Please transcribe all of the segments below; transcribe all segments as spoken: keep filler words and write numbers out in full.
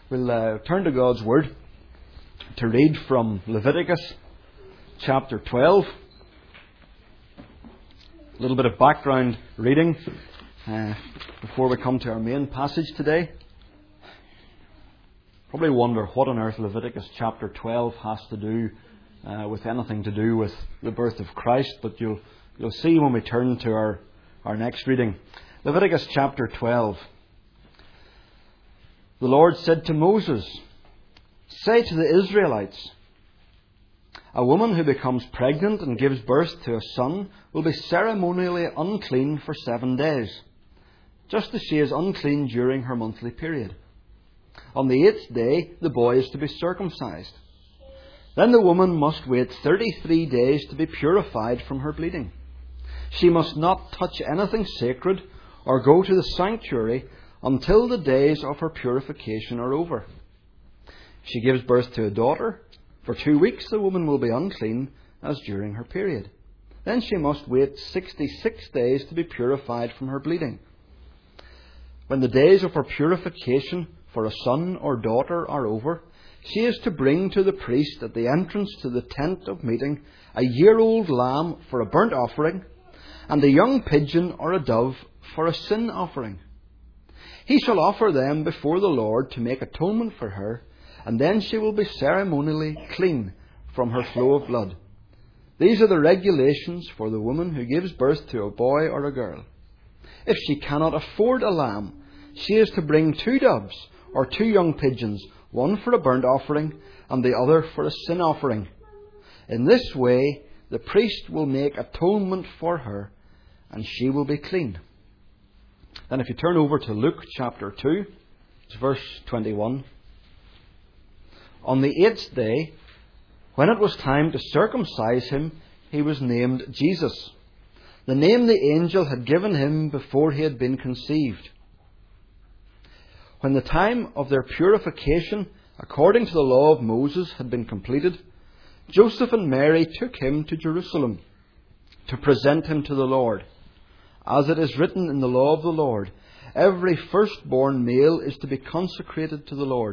We'll uh, turn to God's Word to read from Leviticus chapter twelve. A little bit of background reading uh, before we come to our main passage today. Probably wonder what on earth Leviticus chapter twelve has to do uh, with anything to do with the birth of Christ, but you'll you'll see when we turn to our, our next reading. Leviticus chapter twelve. The Lord said to Moses, "Say to the Israelites, a woman who becomes pregnant and gives birth to a son will be ceremonially unclean for seven days, just as she is unclean during her monthly period. On the eighth day, the boy is to be circumcised. Then the woman must wait thirty-three days to be purified from her bleeding. She must not touch anything sacred or go to the sanctuary until the days of her purification are over. If she gives birth to a daughter, for two weeks the woman will be unclean as during her period. Then she must wait sixty-six days to be purified from her bleeding. When the days of her purification for a son or daughter are over, she is to bring to the priest at the entrance to the tent of meeting a year-old lamb for a burnt offering, and a young pigeon or a dove for a sin offering. He shall offer them before the Lord to make atonement for her, and then she will be ceremonially clean from her flow of blood. These are the regulations for the woman who gives birth to a boy or a girl. If she cannot afford a lamb, she is to bring two doves or two young pigeons, one for a burnt offering and the other for a sin offering. In this way, the priest will make atonement for her, and she will be clean." Then if you turn over to Luke chapter two, it's verse twenty-one. On the eighth day, when it was time to circumcise him, he was named Jesus, the name the angel had given him before he had been conceived. When the time of their purification, according to the law of Moses, had been completed, Joseph and Mary took him to Jerusalem to present him to the Lord. As it is written in the law of the Lord, every firstborn male is to be consecrated to the Lord,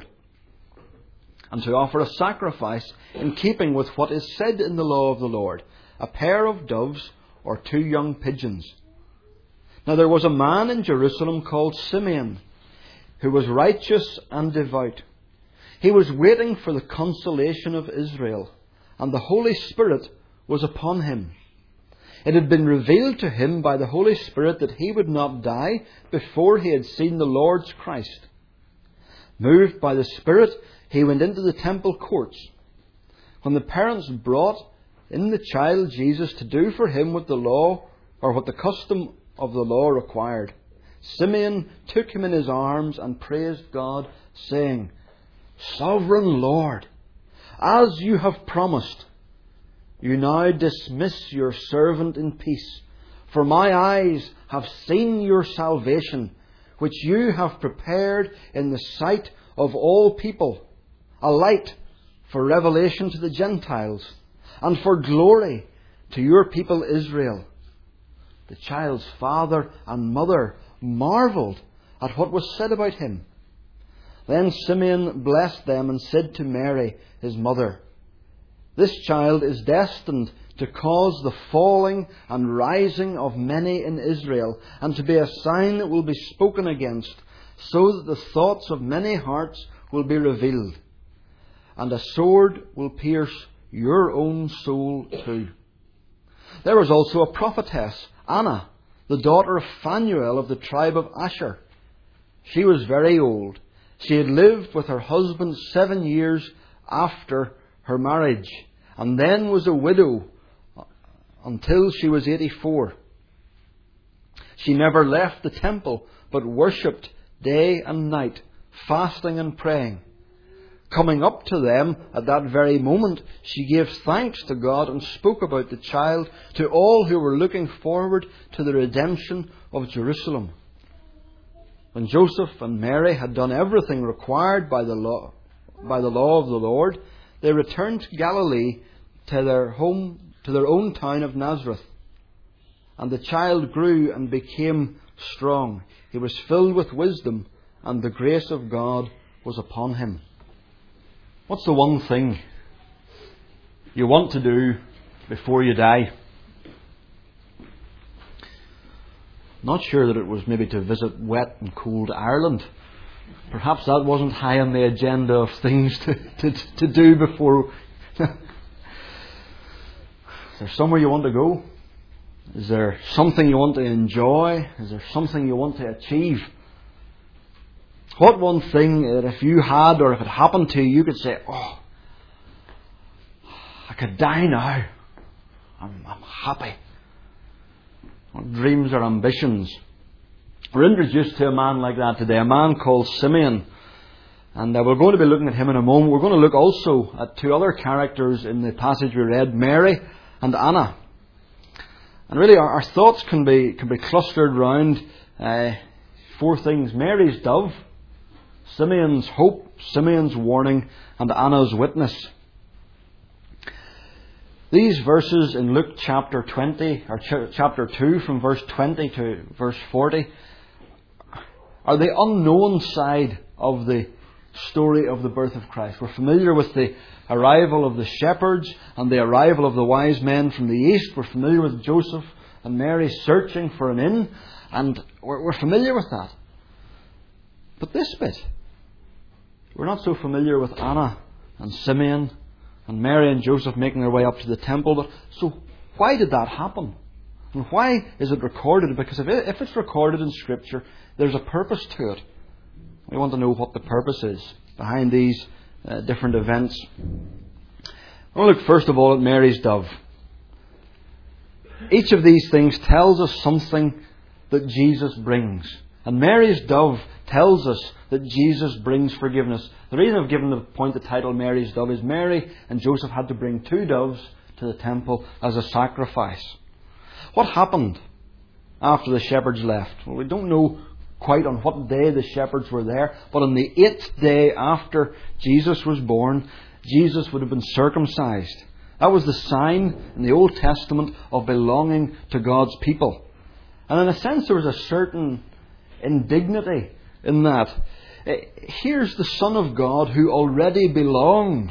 and to offer a sacrifice in keeping with what is said in the law of the Lord, a pair of doves or two young pigeons. Now there was a man in Jerusalem called Simeon, who was righteous and devout. He was waiting for the consolation of Israel, and the Holy Spirit was upon him. It had been revealed to him by the Holy Spirit that he would not die before he had seen the Lord's Christ. Moved by the Spirit, he went into the temple courts. When the parents brought in the child Jesus to do for him what the law, or what the custom of the law required, Simeon took him in his arms and praised God, saying, "Sovereign Lord, as you have promised, you now dismiss your servant in peace, for my eyes have seen your salvation, which you have prepared in the sight of all people, a light for revelation to the Gentiles, and for glory to your people Israel." The child's father and mother marvelled at what was said about him. Then Simeon blessed them and said to Mary, his mother, "This child is destined to cause the falling and rising of many in Israel, and to be a sign that will be spoken against, so that the thoughts of many hearts will be revealed. And a sword will pierce your own soul too." There was also a prophetess, Anna, the daughter of Phanuel of the tribe of Asher. She was very old. She had lived with her husband seven years after her marriage, and then was a widow until she was eighty-four. She never left the temple, but worshipped day and night, fasting and praying. Coming up to them at that very moment, she gave thanks to God and spoke about the child to all who were looking forward to the redemption of Jerusalem. When Joseph and Mary had done everything required by the law, by the law of the Lord, they returned to Galilee, to their home, to their own town of Nazareth. And the child grew and became strong. He was filled with wisdom, and the grace of God was upon him. What's the one thing you want to do before you die? Not sure that it was maybe to visit wet and cold Ireland. Perhaps that wasn't high on the agenda of things to, to, to do before. Is there somewhere you want to go? Is there something you want to enjoy? Is there something you want to achieve? What one thing that if you had, or if it happened to you, you could say, oh, I could die now. I'm, I'm happy. What dreams or ambitions? We're introduced to a man like that today, a man called Simeon. And uh, we're going to be looking at him in a moment. We're going to look also at two other characters in the passage we read, Mary and Anna. And really our, our thoughts can be can be clustered around uh, four things. Mary's dove, Simeon's hope, Simeon's warning, and Anna's witness. These verses in Luke chapter twenty, or ch- chapter two, from verse twenty to verse forty, are the unknown side of the story of the birth of Christ. We're familiar with the arrival of the shepherds and the arrival of the wise men from the east. We're familiar with Joseph and Mary searching for an inn, and we're, we're familiar with that. But this bit, we're not so familiar with Anna and Simeon and Mary and Joseph making their way up to the temple. But so why did that happen? And why is it recorded? Because if, it, if it's recorded in Scripture, there's a purpose to it. We want to know what the purpose is behind these uh, different events. We'll look first of all at Mary's dove. Each of these things tells us something that Jesus brings. And Mary's dove tells us that Jesus brings forgiveness. The reason I've given the point the title Mary's dove is Mary and Joseph had to bring two doves to the temple as a sacrifice. What happened after the shepherds left? Well, we don't know quite on what day the shepherds were there, but on the eighth day after Jesus was born, Jesus would have been circumcised. That was the sign in the Old Testament of belonging to God's people. And in a sense there was a certain indignity in that. Here's the Son of God who already belongs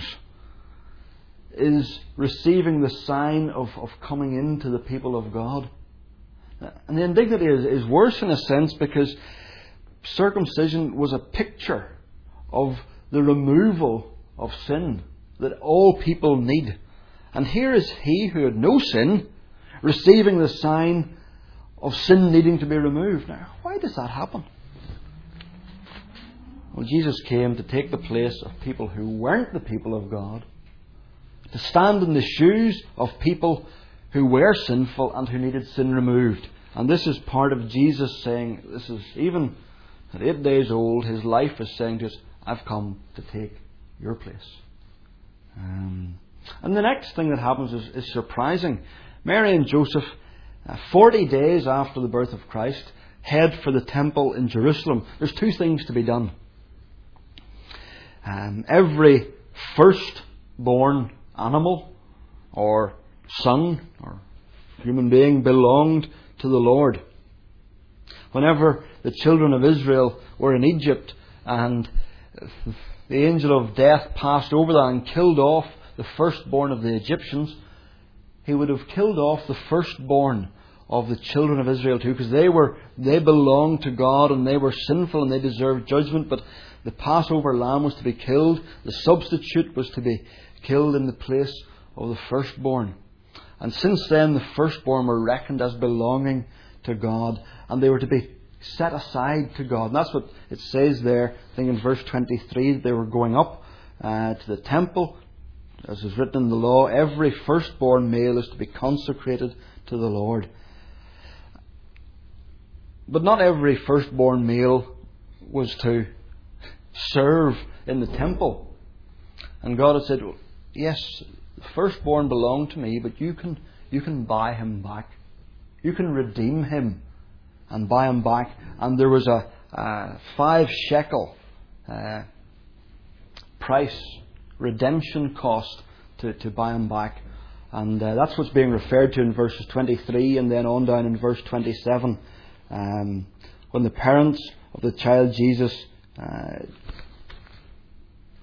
is receiving the sign of, of coming into the people of God. And the indignity is, is worse in a sense because circumcision was a picture of the removal of sin that all people need. And here is he who had no sin receiving the sign of sin needing to be removed. Now, why does that happen? Well, Jesus came to take the place of people who weren't the people of God, to stand in the shoes of people who were sinful and who needed sin removed. And this is part of Jesus saying, this is even at eight days old, his life is saying to us, I've come to take your place. Um, and the next thing that happens is, is surprising. Mary and Joseph, uh, forty days after the birth of Christ, head for the temple in Jerusalem. There's two things to be done. Um, every firstborn animal or son or human being belonged to the Lord. Whenever the children of Israel were in Egypt and the angel of death passed over that and killed off the firstborn of the Egyptians, he would have killed off the firstborn of the children of Israel too, because they were they belonged to God and they were sinful and they deserved judgment. But the Passover lamb was to be killed. The substitute was to be killed in the place of the firstborn. And since then, the firstborn were reckoned as belonging to God, and they were to be set aside to God. And that's what it says there, I think in verse twenty-three, that they were going up uh, to the temple. As is written in the law, every firstborn male is to be consecrated to the Lord. But not every firstborn male was to serve in the temple. And God had said, well, yes, the firstborn belonged to me, but you can you can buy him back. You can redeem him and buy him back. And there was a, a five shekel uh, price, redemption cost to, to buy him back. And uh, that's what's being referred to in verses twenty-three and then on down in verse twenty-seven. Um, when the parents of the child Jesus uh,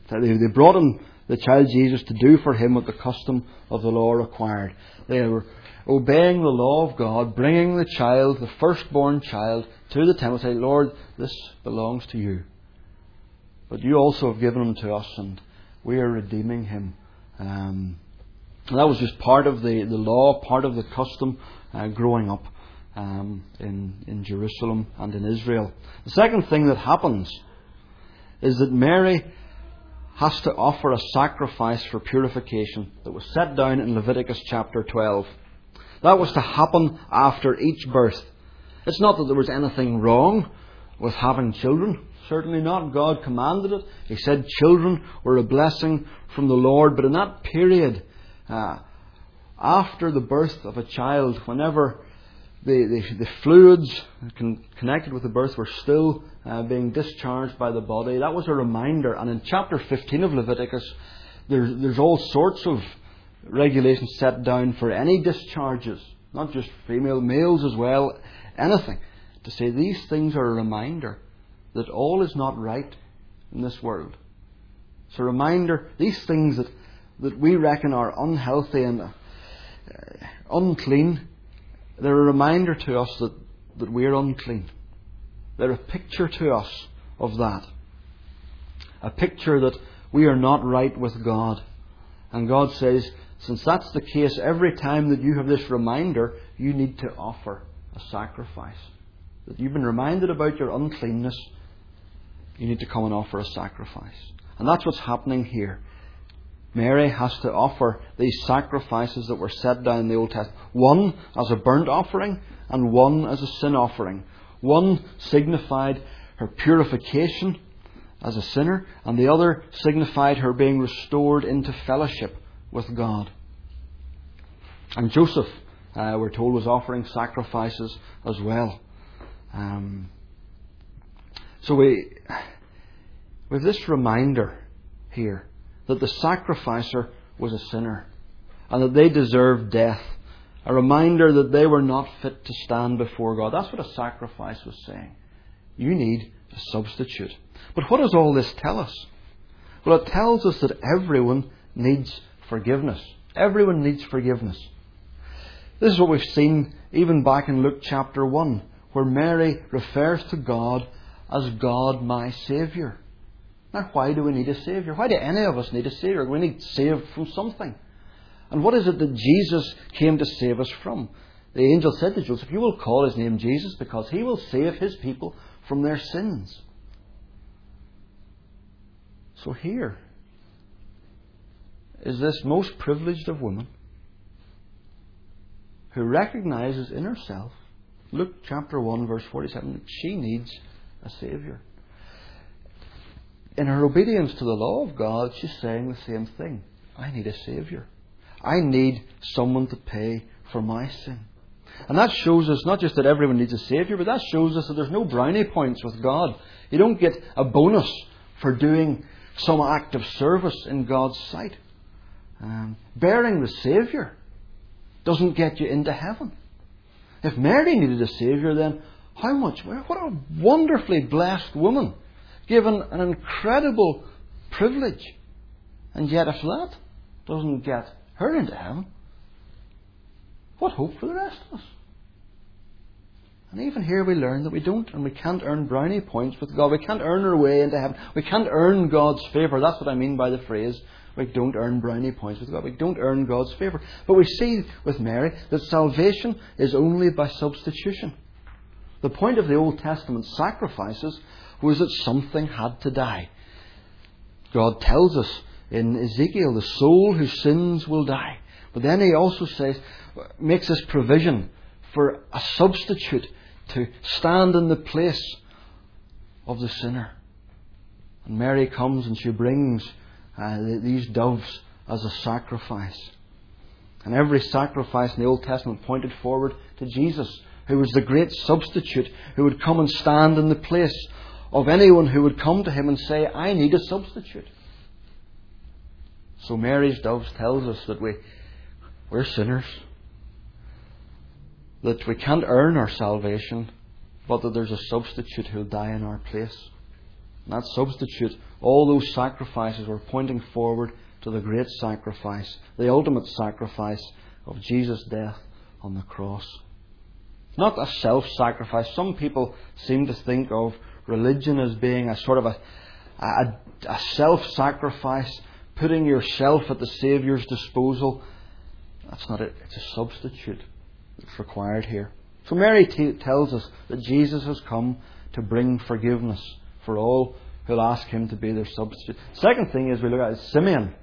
They, they brought him, the child Jesus, to do for him what the custom of the law required. They were obeying the law of God, bringing the child, the firstborn child, to the temple, saying, Lord, this belongs to you. But you also have given him to us, and we are redeeming him. Um, and that was just part of the, the law, part of the custom uh, growing up um, in, in Jerusalem and in Israel. The second thing that happens is that Mary has to offer a sacrifice for purification that was set down in Leviticus chapter twelve. That was to happen after each birth. It's not that there was anything wrong with having children. Certainly not. God commanded it. He said children were a blessing from the Lord. But in that period, uh, after the birth of a child, whenever the, the, the fluids con- connected with the birth were still uh, being discharged by the body, that was a reminder. And in chapter fifteen of Leviticus, there's, there's all sorts of regulations set down for any discharges, not just female, males as well, anything, to say these things are a reminder that all is not right in this world. It's a reminder, these things that, that we reckon are unhealthy and uh, unclean, they're a reminder to us that, that we're unclean. They're a picture to us of that. A picture that we are not right with God. And God says, since that's the case, every time that you have this reminder, you need to offer a sacrifice. That you've been reminded about your uncleanness, you need to come and offer a sacrifice. And that's what's happening here. Mary has to offer these sacrifices that were set down in the Old Testament. One as a burnt offering and one as a sin offering. One signified her purification as a sinner, and the other signified her being restored into fellowship with God. And Joseph, uh, we're told, was offering sacrifices as well. Um, so we, with this reminder here that the sacrificer was a sinner and that they deserved death, a reminder that they were not fit to stand before God. That's what a sacrifice was saying. You need a substitute. But what does all this tell us? Well, it tells us that everyone needs forgiveness. Everyone needs forgiveness. This is what we've seen even back in Luke chapter one, where Mary refers to God as God my Saviour. Now, why do we need a Saviour? Why do any of us need a Saviour? We need saved from something. And what is it that Jesus came to save us from? The angel said to Joseph, you will call his name Jesus because he will save his people from their sins. So here is this most privileged of women who recognises in herself, Luke chapter one verse forty-seven, that she needs a Saviour. In her obedience to the law of God, she's saying the same thing. I need a Saviour. I need someone to pay for my sin. And that shows us not just that everyone needs a Saviour, but that shows us that there's no brownie points with God. You don't get a bonus for doing some act of service in God's sight. Um, bearing the Saviour doesn't get you into heaven. If Mary needed a Saviour, then how much? What a wonderfully blessed woman, given an incredible privilege. And yet if that doesn't get her into heaven, what hope for the rest of us? And even here we learn that we don't and we can't earn brownie points with God. We can't earn our way into heaven. We can't earn God's favour. That's what I mean by the phrase, we don't earn brownie points with God. We don't earn God's favour. But we see with Mary that salvation is only by substitution. The point of the Old Testament sacrifices was that something had to die. God tells us in Ezekiel, the soul whose sins will die. But then he also says, makes this provision for a substitute to stand in the place of the sinner. And Mary comes and she brings uh, these doves as a sacrifice. And every sacrifice in the Old Testament pointed forward to Jesus, who was the great substitute, who would come and stand in the place of anyone who would come to him and say, I need a substitute. So Mary's doves tells us that we, we're sinners, that we can't earn our salvation, but that there's a substitute who'll die in our place. And that substitute, all those sacrifices were pointing forward to the great sacrifice, the ultimate sacrifice of Jesus' death on the cross. Not a self-sacrifice. Some people seem to think of religion as being a sort of a, a, a self-sacrifice, putting yourself at the Saviour's disposal. That's not it. It's a substitute that's required here. So Mary t- tells us that Jesus has come to bring forgiveness for all who'll ask Him to be their substitute. Second thing is we look at is Simeon.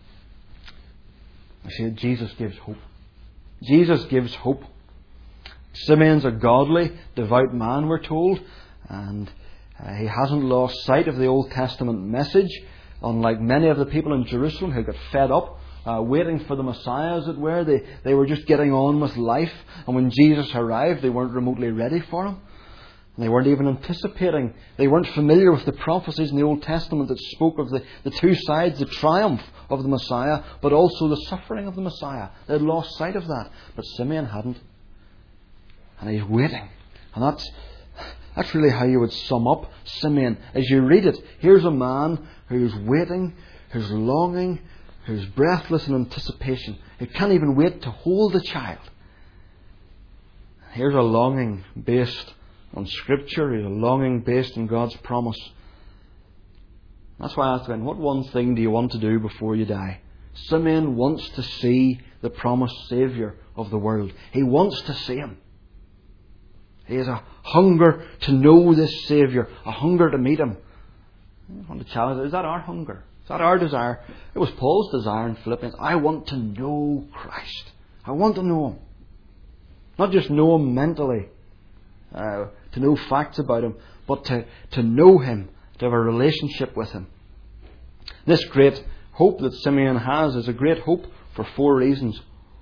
We see that Jesus gives hope. Jesus gives hope. Simeon's a godly, devout man, we're told, and uh, he hasn't lost sight of the Old Testament message, unlike many of the people in Jerusalem who got fed up, uh, waiting for the Messiah, as it were. They, they were just getting on with life, and when Jesus arrived, they weren't remotely ready for Him. They weren't even anticipating. They weren't familiar with the prophecies in the Old Testament that spoke of the, the two sides, the triumph of the Messiah, but also the suffering of the Messiah. They had lost sight of that. But Simeon hadn't. And he's waiting. And that's, that's really how you would sum up Simeon. As you read it, here's a man who's waiting, who's longing, who's breathless in anticipation. He can't even wait to hold the child. Here's a longing based on Scripture, is a longing based on God's promise. That's why I asked him, what one thing do you want to do before you die? Simeon wants to see the promised Saviour of the world. He wants to see Him. He has a hunger to know this Saviour, a hunger to meet Him. I want to challenge, is that our hunger? Is that our desire? It was Paul's desire in Philippians. I want to know Christ. I want to know Him. Not just know Him mentally, Uh, to know facts about Him, but to, to know Him, to have a relationship with Him. This great hope that Simeon has is a great hope for four reasons.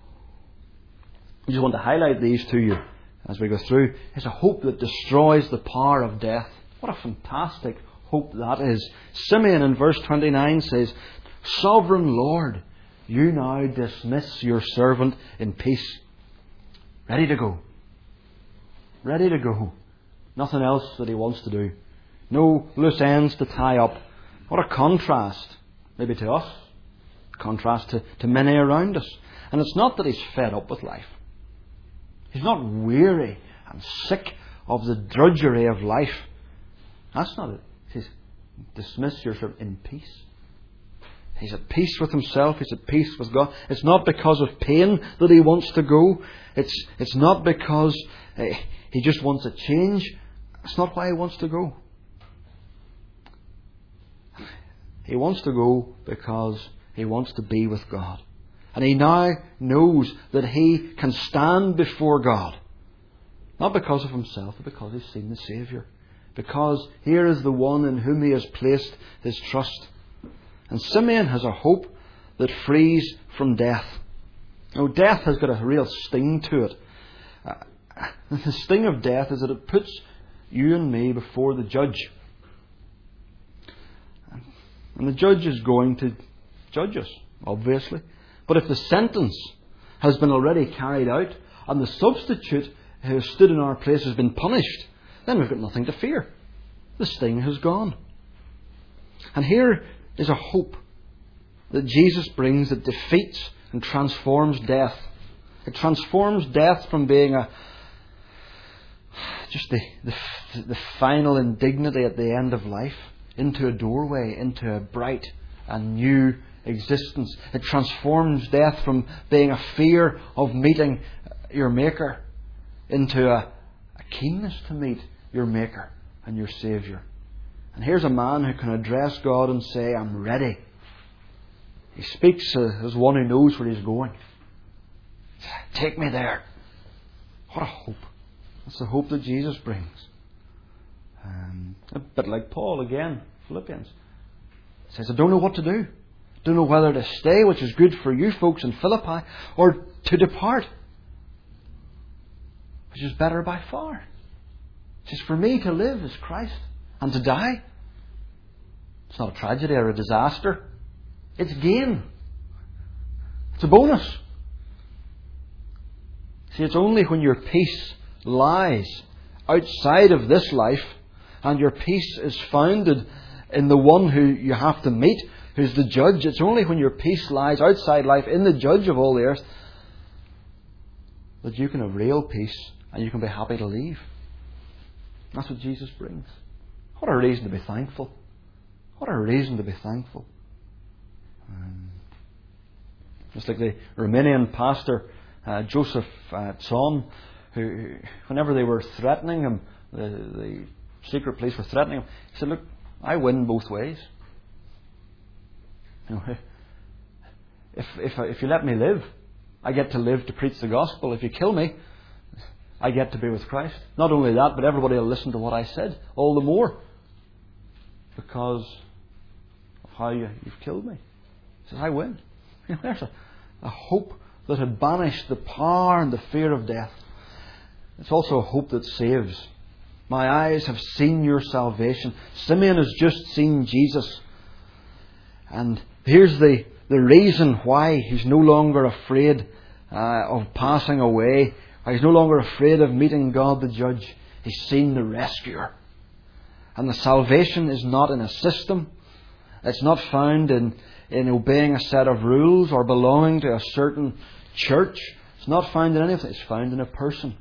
I just want to highlight these to you as we go through. It's a hope that destroys the power of death. What a fantastic hope that is. Simeon in verse twenty-nine says, Sovereign Lord, you now dismiss your servant in peace. Ready to go. Ready to go. Nothing else that he wants to do. No loose ends to tie up. What a contrast, maybe to us. Contrast to, to many around us. And it's not that he's fed up with life. He's not weary and sick of the drudgery of life. That's not it. He says, dismiss yourself in peace. He's at peace with himself. He's at peace with God. It's not because of pain that he wants to go. It's, it's not because uh, he just wants a change. It's not why he wants to go. He wants to go because he wants to be with God. And he now knows that he can stand before God. Not because of himself, but because he's seen the Saviour. Because here is the one in whom he has placed his trust. And Simeon has a hope that frees from death. Now, death has got a real sting to it. Uh, the sting of death is that it puts you and me before the judge. And the judge is going to judge us, obviously. But if the sentence has been already carried out and the substitute who has stood in our place has been punished, then we've got nothing to fear. The sting has gone. And here is a hope that Jesus brings that defeats and transforms death. It transforms death from being a just the, the, the final indignity at the end of life into a doorway, into a bright and new existence. It transforms death from being a fear of meeting your Maker into a, a keenness to meet your Maker and your Saviour. And here's a man who can address God and say, I'm ready. He speaks as one who knows where he's going. Take me there. What a hope. That's the hope that Jesus brings. Um, a bit like Paul again, Philippians. He says, I don't know what to do. Don't know whether to stay, which is good for you folks in Philippi, or to depart, which is better by far. He says, for me to live is Christ, and to die, it's not a tragedy or a disaster. It's gain. It's a bonus. See, it's only when your peace lies outside of this life and your peace is founded in the one who you have to meet, who's the judge. It's only when your peace lies outside life in the judge of all the earth that you can have real peace and you can be happy to leave. That's what Jesus brings. What a reason to be thankful. What a reason to be thankful. Um, just like the Romanian pastor, uh, Joseph uh, Tson, who, whenever they were threatening him, the, the secret police were threatening him, he said, look, I win both ways. You know, if, if, if you let me live, I get to live to preach the gospel. If you kill me, I get to be with Christ. Not only that, but everybody will listen to what I said all the more because of how you, you've killed me. He says, I win. You know, there's a, a hope that had banished the power and the fear of death. It's also a hope that saves. My eyes have seen your salvation. Simeon has just seen Jesus. And here's the, the reason why he's no longer afraid uh, of passing away. He's no longer afraid of meeting God the Judge. He's seen the Rescuer. And the salvation is not in a system. It's not found in, in obeying a set of rules or belonging to a certain church. It's not found in anything. It's found in a person.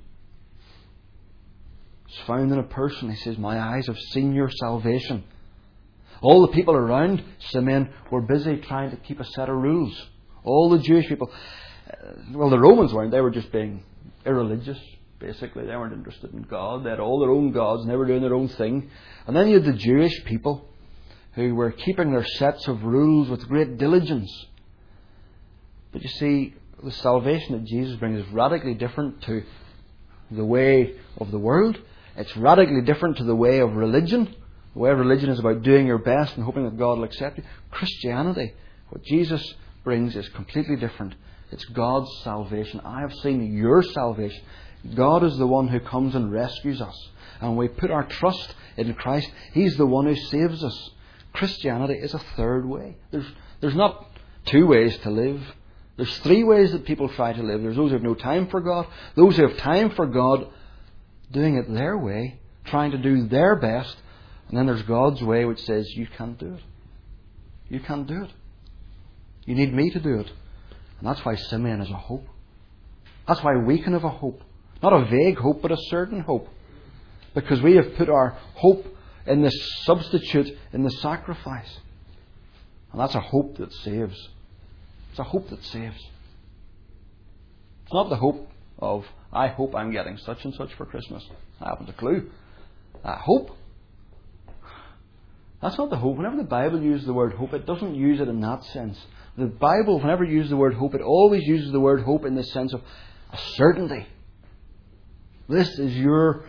It's found in a person. He says, my eyes have seen your salvation. All the people around Simeon were busy trying to keep a set of rules. All the Jewish people. Well, the Romans weren't. They were just being irreligious, basically. They weren't interested in God. They had all their own gods and they were doing their own thing. And then you had the Jewish people who were keeping their sets of rules with great diligence. But you see, the salvation that Jesus brings is radically different to the way of the world. It's radically different to the way of religion. The way of religion is about doing your best and hoping that God will accept you. Christianity, what Jesus brings, is completely different. It's God's salvation. I have seen your salvation. God is the one who comes and rescues us. And we put our trust in Christ. He's the one who saves us. Christianity is a third way. There's, there's not two ways to live. There's three ways that people try to live. There's those who have no time for God. Those who have time for God, doing it their way, trying to do their best. And then there's God's way, which says, you can't do it. You can't do it. You need me to do it. And that's why Simeon is a hope. That's why we can have a hope. Not a vague hope, but a certain hope. Because we have put our hope in this substitute, in the sacrifice. And that's a hope that saves. It's a hope that saves. It's not the hope of, I hope I'm getting such and such for Christmas. I haven't a clue. Uh, hope. That's not the hope. Whenever the Bible uses the word hope, it doesn't use it in that sense. The Bible, whenever it uses the word hope, it always uses the word hope in the sense of a certainty. This is your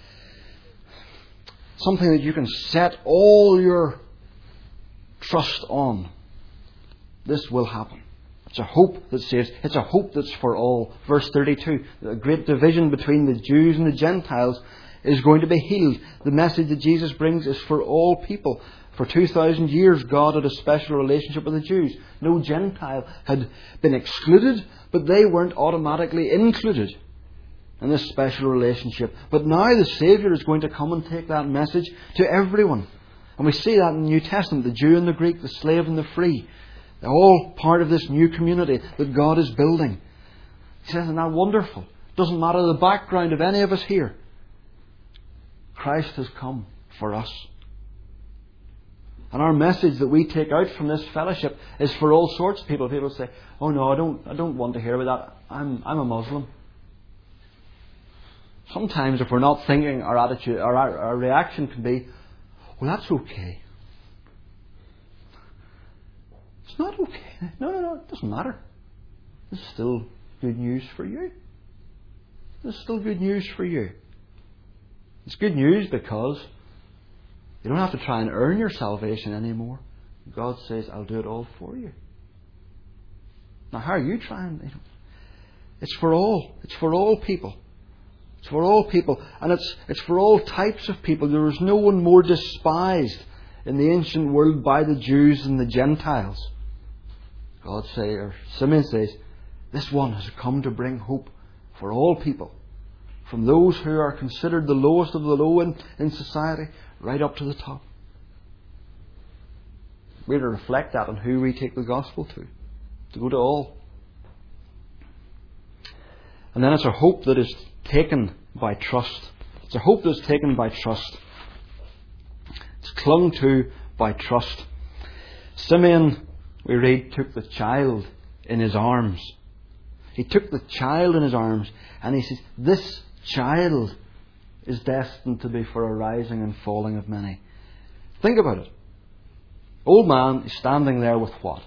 something that you can set all your trust on. This will happen. It's a hope that saves. It's a hope that's for all. Verse thirty-two, the great division between the Jews and the Gentiles is going to be healed. The message that Jesus brings is for all people. For two thousand years, God had a special relationship with the Jews. No Gentile had been excluded, but they weren't automatically included in this special relationship. But now the Saviour is going to come and take that message to everyone. And we see that in the New Testament, the Jew and the Greek, the slave and the free. They're all part of this new community that God is building. He says, isn't that wonderful? Doesn't matter the background of any of us here. Christ has come for us. And our message that we take out from this fellowship is for all sorts of people. People say, oh no, I don't I don't want to hear about that. I'm I'm a Muslim. Sometimes if we're not thinking, our attitude, our, our reaction can be, well, that's okay. It's not okay. No, no, no, it doesn't matter. This is still good news for you. This is still good news for you. It's good news because you don't have to try and earn your salvation anymore. God says, I'll do it all for you. Now, how are you trying? It's for all. It's for all people. It's for all people. And it's it's for all types of people. There was no one more despised in the ancient world by the Jews than the Gentiles. God says, or Simeon says, this one has come to bring hope for all people. From those who are considered the lowest of the low in, in society, right up to the top. we're to reflect that on who we take the gospel to. To go to all. And then it's a hope that is taken by trust. It's a hope that is taken by trust. It's clung to by trust. Simeon, we read, took the child in his arms. He took the child in his arms and he says, this child is destined to be for a rising and falling of many. Think about it. Old man is standing there with what?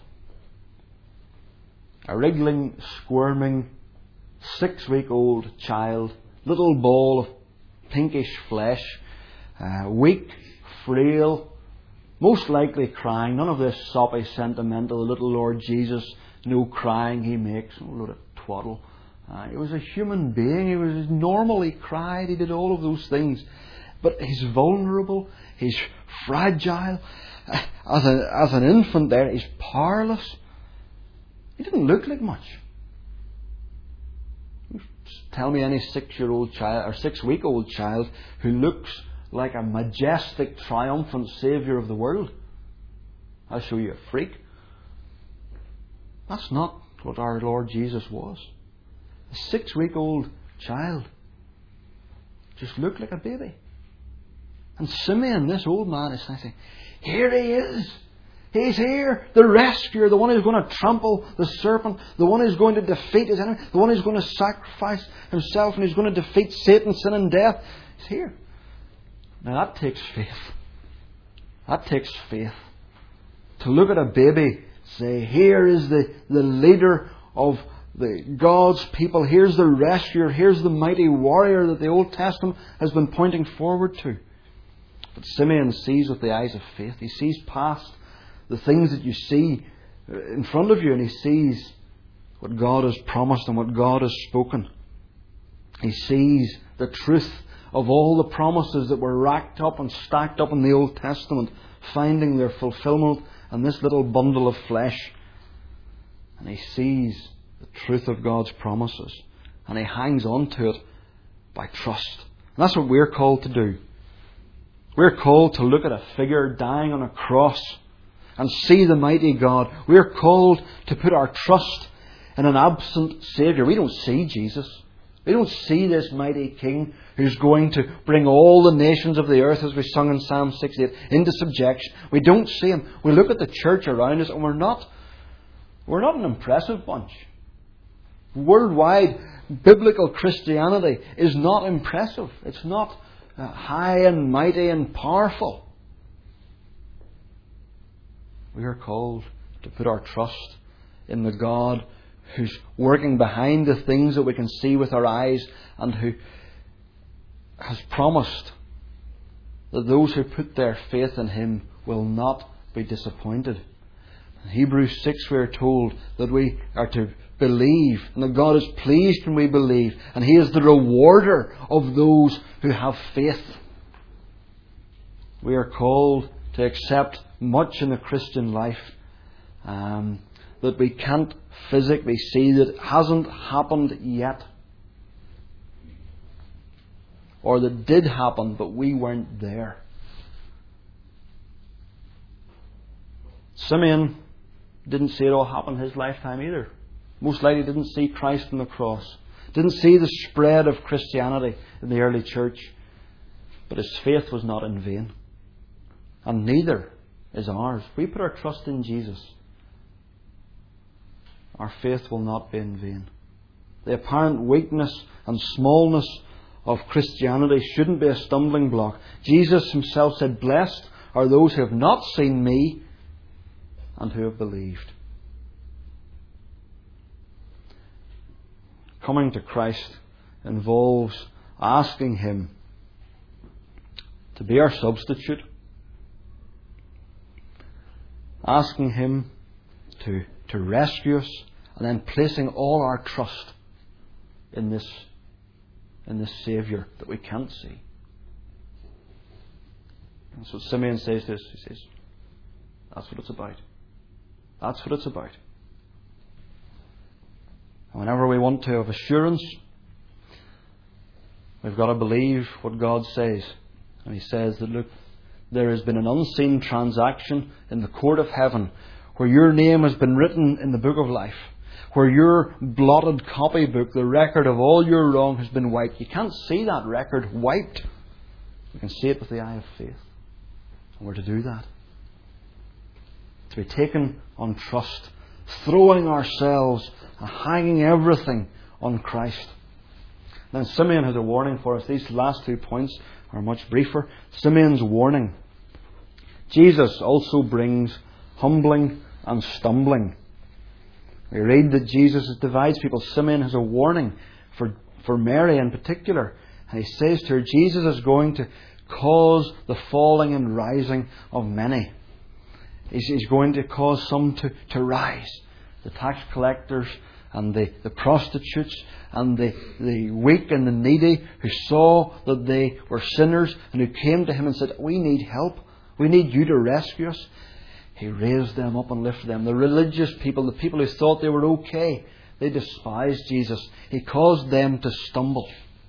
A wriggling, squirming, six-week-old child, little ball of pinkish flesh, uh, weak, frail, most likely crying. None of this soppy, sentimental, the little Lord Jesus, no crying he makes, a load of twaddle. Uh, he was a human being. He was normal. He cried. He did all of those things. But he's vulnerable. He's fragile. As, a, as an infant there, he's powerless. He didn't look like much. Tell me any six-year-old child or six-week-old child who looks like a majestic, triumphant Saviour of the world. I'll show you a freak. That's not what our Lord Jesus was. A six-week-old child just looked like a baby. And Simeon, this old man, is saying, here he is. He's here, the rescuer, the one who's going to trample the serpent, the one who's going to defeat his enemy, the one who's going to sacrifice himself and who's going to defeat Satan, sin and death. He's here. Now that takes faith. That takes faith. To look at a baby, say, here is the, the leader of the God's people. Here's the rescuer. Here's the mighty warrior that the Old Testament has been pointing forward to. But Simeon sees with the eyes of faith. He sees past the things that you see in front of you, and he sees what God has promised and what God has spoken. He sees the truth of all the promises that were racked up and stacked up in the Old Testament, finding their fulfillment in this little bundle of flesh. And he sees the truth of God's promises, and he hangs on to it by trust. And that's what we're called to do. We're called to look at a figure dying on a cross and see the mighty God. We're called to put our trust in an absent Saviour. We don't see Jesus. We don't see this mighty King who's going to bring all the nations of the earth, as we sung in Psalm sixty-eight, into subjection. We don't see Him. We look at the church around us and we're not, we're not an impressive bunch. Worldwide, biblical Christianity is not impressive. It's not uh, high and mighty and powerful. We are called to put our trust in the God who's working behind the things that we can see with our eyes, and who has promised that those who put their faith in Him will not be disappointed. In Hebrews six we are told that we are to believe, and that God is pleased when we believe, and He is the rewarder of those who have faith. We are called to accept much in the Christian life um, that we can't physically see, that hasn't happened yet, or that did happen but we weren't there. Simeon didn't see it all happen in his lifetime either. Most likely didn't see Christ on the cross, didn't see the spread of Christianity in the early church, but his faith was not in vain. And neither is ours. We put our trust in Jesus, our faith will not be in vain. The apparent weakness and smallness of Christianity shouldn't be a stumbling block. Jesus Himself said, blessed are those who have not seen me and who have believed. Coming to Christ involves asking Him to be our substitute, asking Him to, to rescue us, and then placing all our trust in this, in this Saviour that we can't see. And so Simeon says this, he says, that's what it's about. That's what it's about. And whenever we want to have assurance, we've got to believe what God says. And He says that, look, there has been an unseen transaction in the court of heaven where your name has been written in the book of life, where your blotted copybook, the record of all your wrong, has been wiped. You can't see that record wiped. You can see it with the eye of faith. And we're to do that. To be taken on trust, throwing ourselves and hanging everything on Christ. Then Simeon has a warning for us. These last two points are much briefer. Simeon's warning. Jesus also brings humbling and stumbling. We read that Jesus divides people. Simeon has a warning for, for Mary in particular. And he says to her, Jesus is going to cause the falling and rising of many. He's, he's going to cause some to, to rise. The tax collectors and the, the prostitutes and the, the weak and the needy who saw that they were sinners and who came to him and said, we need help. We need you to rescue us. He raised them up and lifted them. The religious people, the people who thought they were okay, they despised Jesus. He caused them to stumble.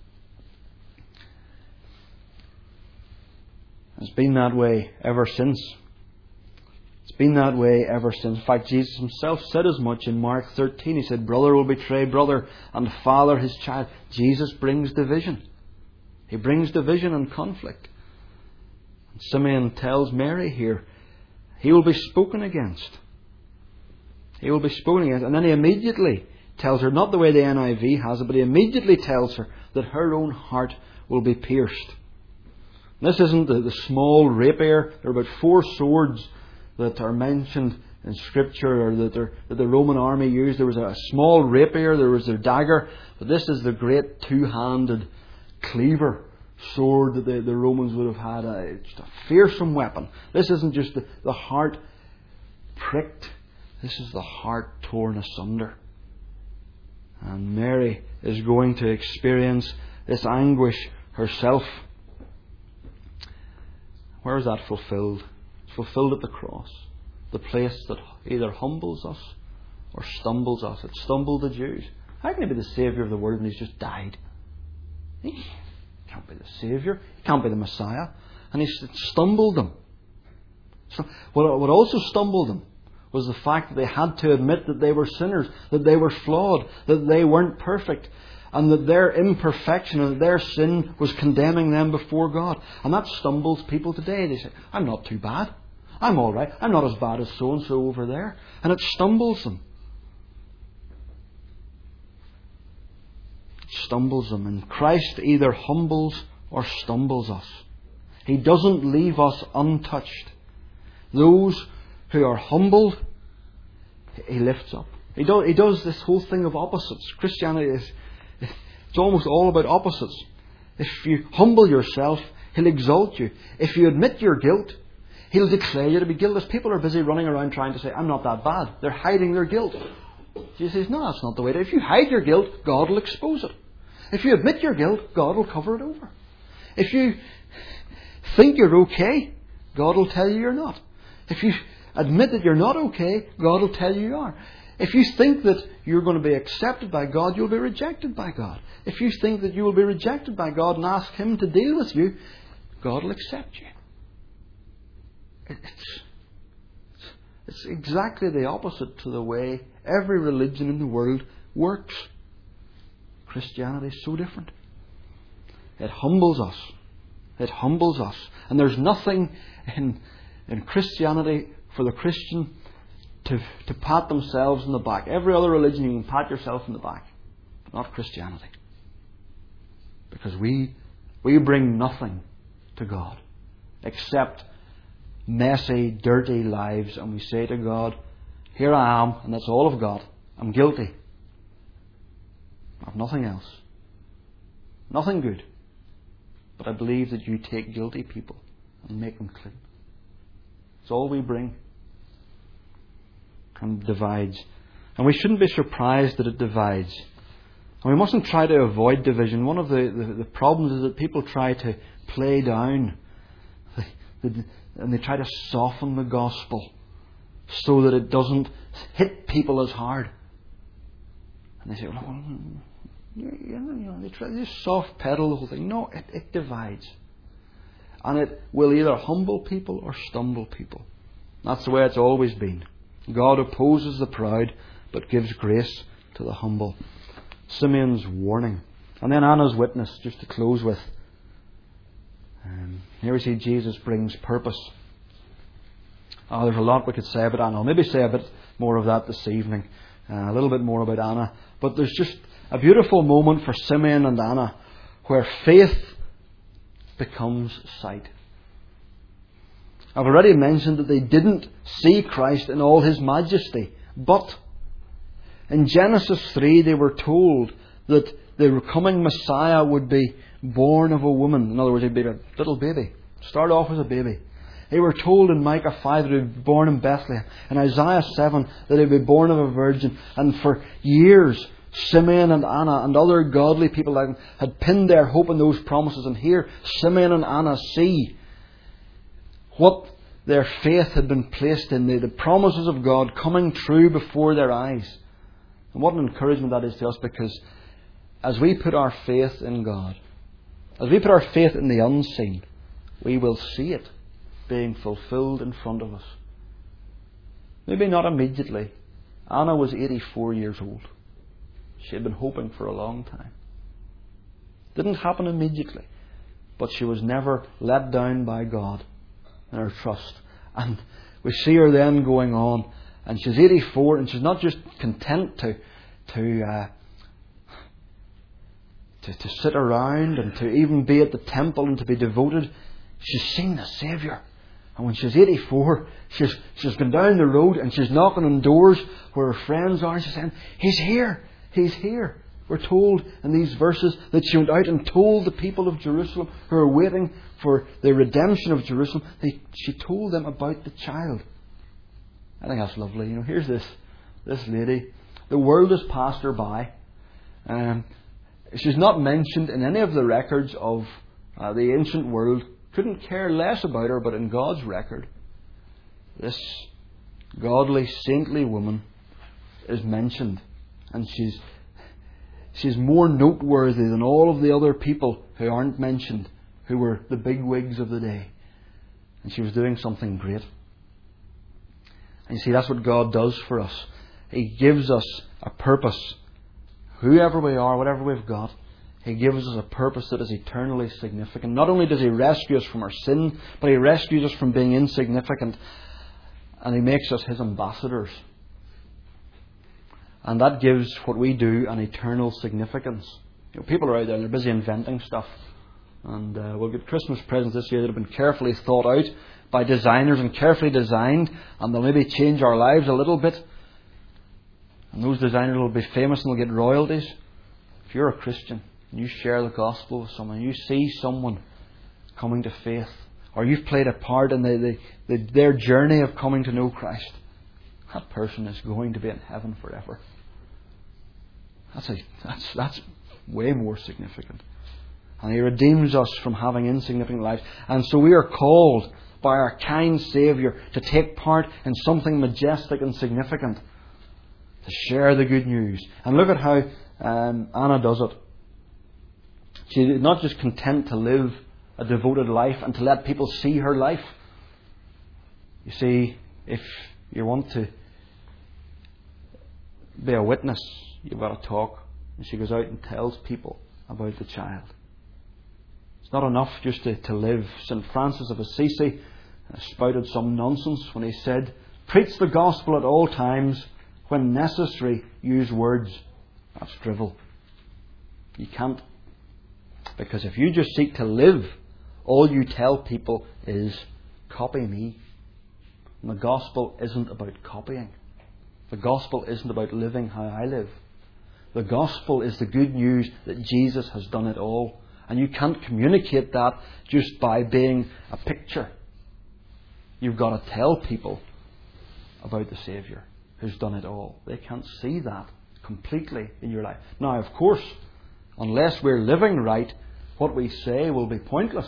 It's been that way ever since. It's been that way ever since. In fact, Jesus himself said as much in Mark thirteen. He said, brother will betray brother and father his child. Jesus brings division. He brings division and conflict. And Simeon tells Mary here, he will be spoken against. He will be spoken against. And then he immediately tells her, not the way the N I V has it, but he immediately tells her that her own heart will be pierced. This isn't the, the small rapier. There are about four swords that are mentioned in Scripture, or that, that the Roman army used. There was a small rapier, there was a dagger, but this is the great two-handed cleaver sword that the, the Romans would have had. A, just a fearsome weapon. This isn't just the, the heart pricked. This is the heart torn asunder. And Mary is going to experience this anguish herself. Where is that fulfilled? It's fulfilled at the cross. The place that either humbles us or stumbles us. It stumbled the Jews. How can he be the Saviour of the world when he's just died? He can't be the Saviour. He can't be the Messiah. And he stumbled them. So what, what also stumbled them was the fact that they had to admit that they were sinners, that they were flawed, that they weren't perfect, and that their imperfection and their sin was condemning them before God. And that stumbles people today. They say, I'm not too bad. I'm all right. I'm not as bad as so-and-so over there. And it stumbles them. It stumbles them. And Christ either humbles or stumbles us. He doesn't leave us untouched. Those who are humbled, He lifts up. He does, he does this whole thing of opposites. Christianity is it's almost all about opposites. If you humble yourself, He'll exalt you. If you admit your guilt, He'll declare you to be guiltless. People are busy running around trying to say, I'm not that bad. They're hiding their guilt. Jesus says, no, that's not the way to. If you hide your guilt, God will expose it. If you admit your guilt, God will cover it over. If you think you're okay, God will tell you you're not. If you admit that you're not okay, God will tell you you are. If you think that you're going to be accepted by God, you'll be rejected by God. If you think that you will be rejected by God and ask Him to deal with you, God will accept you. It's, it's exactly the opposite to the way every religion in the world works. Christianity is so different. It humbles us. It humbles us. And there's nothing in, in Christianity for the Christian to, to pat themselves on the back. Every other religion you can pat yourself on the back. But not Christianity. Because we, we bring nothing to God except messy, dirty lives, and we say to God, here I am, and that's all I've got. I'm guilty. I have nothing else. Nothing good. But I believe that you take guilty people and make them clean. It's all we bring. And it divides. And we shouldn't be surprised that it divides. And we mustn't try to avoid division. One of the, the, the problems is that people try to play down the, the, and they try to soften the gospel so that it doesn't hit people as hard. And they say, well, you know, they try to just soft pedal the whole thing. No, it, it divides. And it will either humble people or stumble people. That's the way it's always been. God opposes the proud, but gives grace to the humble. Simeon's warning. And then Anna's witness, just to close with. Um, here we see Jesus brings purpose. Oh, there's a lot we could say about Anna. I'll maybe say a bit more of that this evening. Uh, a little bit more about Anna. But there's just a beautiful moment for Simeon and Anna where faith becomes sight. I've already mentioned that they didn't see Christ in all His majesty. But in Genesis three they were told that the coming Messiah would be born of a woman. In other words, he'd be a little baby. Start off as a baby. They were told in Micah five that he would be born in Bethlehem. In Isaiah seven that he would be born of a virgin. And for years, Simeon and Anna and other godly people like them had pinned their hope in those promises. And here, Simeon and Anna see what their faith had been placed in. The, the promises of God coming true before their eyes. And what an encouragement that is to us, because as we put our faith in God, as we put our faith in the unseen, we will see it being fulfilled in front of us. Maybe not immediately. Anna was eighty-four years old. She had been hoping for a long time. Didn't happen immediately. But she was never let down by God in her trust. And we see her then going on. And she's eighty-four, and she's not just content to to uh, to, to sit around and to even be at the temple and to be devoted. She's seen the Saviour. And when she's eighty-four, she's she's gone down the road and she's knocking on doors where her friends are, and she's saying, He's here, He's here. We're told in these verses that she went out and told the people of Jerusalem who are waiting for the redemption of Jerusalem, they, she told them about the child. I think that's lovely. You know, here's this this lady. The world has passed her by. Um, she's not mentioned in any of the records of uh, the ancient world. Couldn't care less about her, but in God's record, this godly, saintly woman is mentioned, and she's she's more noteworthy than all of the other people who aren't mentioned, who were the big wigs of the day. And she was doing something great. And you see, that's what God does for us. He gives us a purpose. Whoever we are, whatever we've got, He gives us a purpose that is eternally significant. Not only does He rescue us from our sin, but He rescues us from being insignificant. And He makes us His ambassadors. And that gives what we do an eternal significance. You know, people are out there, they're busy inventing stuff. And uh, we'll get Christmas presents this year that have been carefully thought out by designers and carefully designed. And they'll maybe change our lives a little bit. And those designers will be famous and they'll get royalties. If you're a Christian, you share the gospel with someone, you see someone coming to faith, or you've played a part in the, the, the, their journey of coming to know Christ, that person is going to be in heaven forever. That's, a, that's, that's way more significant. And He redeems us from having insignificant lives. And so we are called by our kind Saviour to take part in something majestic and significant, to share the good news. And look at how um, Anna does it. She's not just content to live a devoted life and to let people see her life. You see, if you want to be a witness, you've got to talk. And she goes out and tells people about the child. It's not enough just to, to live. Saint Francis of Assisi spouted some nonsense when he said, "Preach the gospel at all times. When necessary, use words." That's drivel. You can't. Because if you just seek to live, all you tell people is, copy me. And the gospel isn't about copying. The gospel isn't about living how I live. The gospel is the good news that Jesus has done it all. And you can't communicate that just by being a picture. You've got to tell people about the Saviour who's done it all. They can't see that completely in your life. Now, of course, unless we're living right, what we say will be pointless.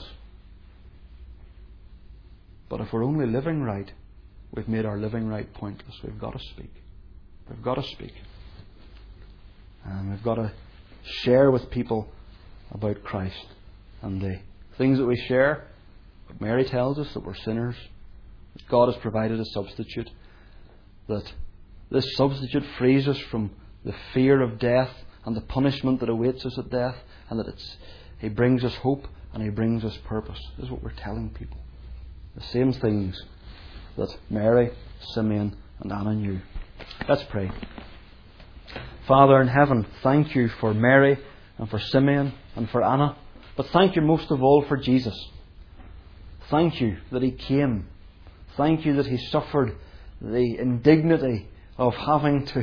But if we're only living right, we've made our living right pointless. We've got to speak. We've got to speak. And we've got to share with people about Christ. And the things that we share But Mary tells us that we're sinners, that God has provided a substitute, that this substitute frees us from the fear of death and the punishment that awaits us at death, and that it's, He brings us hope and He brings us purpose. This is what we're telling people. The same things that Mary, Simeon and Anna knew. Let's pray. Father in heaven, thank You for Mary and for Simeon and for Anna, but thank You most of all for Jesus. Thank You that He came. Thank You that He suffered the indignity of having to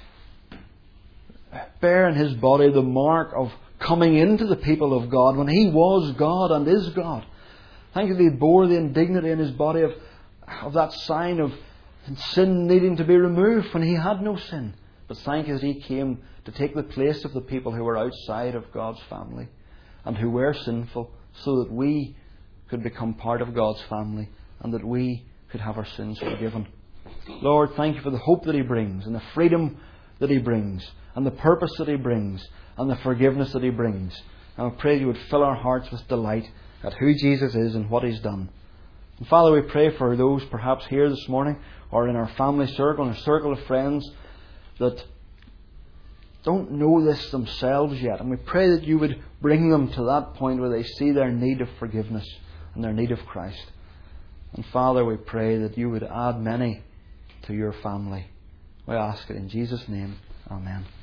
bear in His body the mark of coming into the people of God when He was God and is God. Thank You that He bore the indignity in His body of, of that sign of sin needing to be removed when He had no sin. But thank You that He came to take the place of the people who were outside of God's family and who were sinful, so that we could become part of God's family and that we could have our sins forgiven. Lord, thank You for the hope that He brings and the freedom that He brings and the purpose that He brings and the forgiveness that He brings. And I pray You would fill our hearts with delight at who Jesus is and what He's done. And Father, we pray for those perhaps here this morning or in our family circle, in our circle of friends, that don't know this themselves yet. And we pray that You would bring them to that point where they see their need of forgiveness and their need of Christ. And Father, we pray that You would add many to Your family. We ask it in Jesus' name. Amen.